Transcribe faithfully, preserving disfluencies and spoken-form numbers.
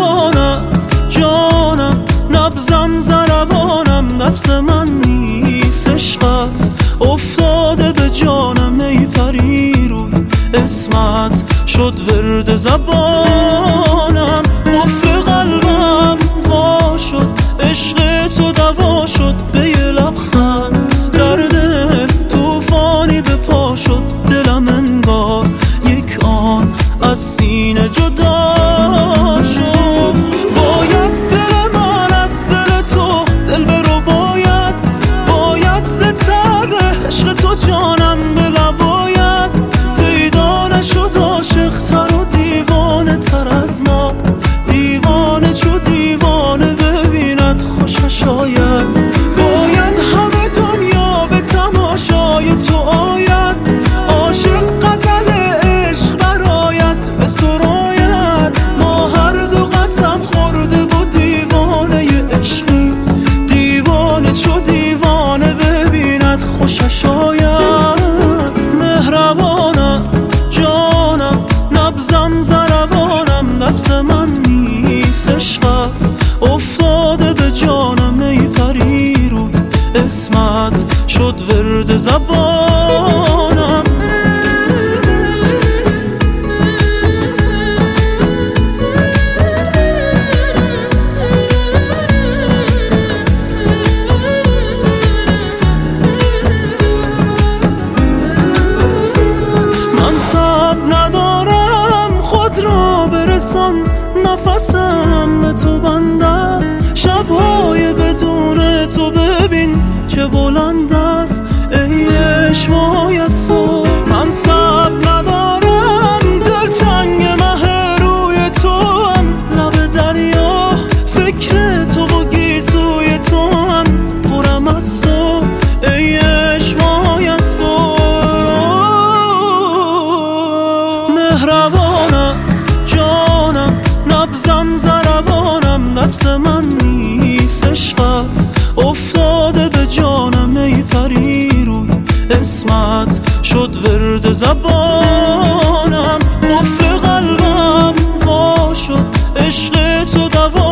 مهربانم جانم، نبزم ضربانم، دست من نیست عشقت افتاده به جانم. ای پری روی اسمت شد ورد زبانم، قفل قلبم وا شد، عشق تو دوا شد. به یه لبخند در دل توفانی به پا شد، دلم انگار یک آن از سینه جدا شد. باید دل من از دل تو دل برو، باید باید ز تب عشق تو جانم به لباید پیدا نشد عاشق تر و دیوانه تر از ما. دیوانه چو دیوانه ببیند خوشش آید، باید همه دنیا به تماشای تو آید. عاشق غزل عشق برآید به سراید، ما هر دو قسم خورده و دیوانه عشقی. دیوانه چو دیوانه ببیند خوشش آید. مهربانم جانم، نبزم ضربانم، دست من نیست عشقت افتاده به جانم. ای پری روی اسمت شد ورد زبانم. من صبر ندارم خود را برسان، نفسم به تو بند است، شبهای بدون تو ببین چه بلند است. ای عشقای از تو من صبر ندارم، دل تنگ مه روی تو هم، لب دریا فکر تو و گیسوی تو هم، پرم از تو ای عشقای از تو. مهربانم جانم، نبزم ضربانم، دست من نیست عشقت افتاده به جانم. ای پری روی اسمت شد ورد زبانم، قفل قلبم وا شد، عشق تو دوا